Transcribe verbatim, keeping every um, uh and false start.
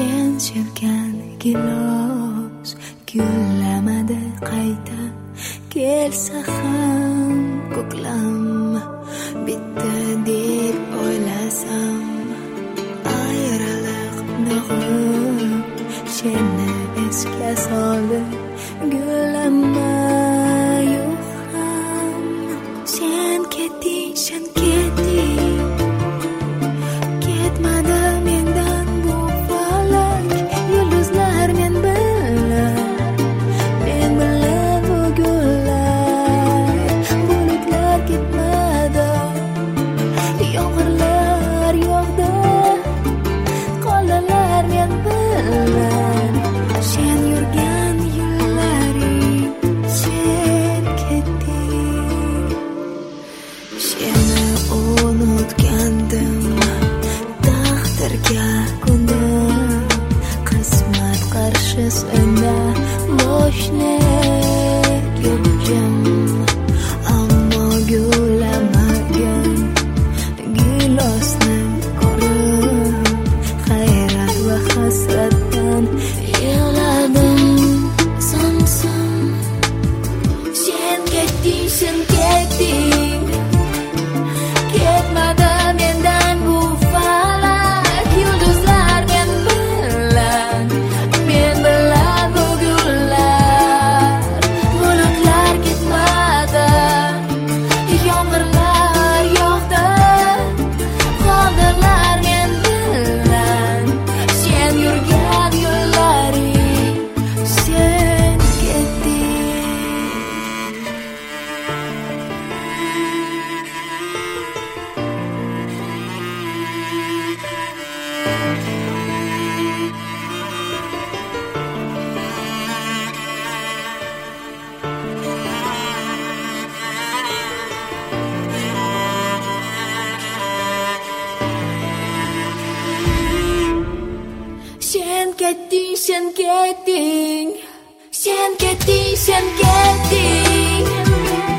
sen sevgan gilos gullamadi qayta kelsa ham ko'klam bitta deb o'ylasam ayriliq dog'i seni esga soldi gullamayu ham sen ketding sen ketding ketmadi mendan bu falak yulduzlar men bilan men bilan bu gullar bulutlar ketmadi yomg'irlar yog'di qoldilar men bilan sen yurgan yo'llaring sen ketding seni unutgandim taqdirga ko'ndim qismat qarshisida boshni egdim ammo gullamagan gilosni ko'rib hayrat va hasratdan yig'ladim samsam sen ketding sen ketding ketmadi mendan bu falak yulduzlar men bilan men bilan bu gullar bulutlar ketmadi yomg'irlar yog'di qoldilar men bilan sen yurgan yo'llaring sen ketding sen ketding sen ketding sen ketding sen ketding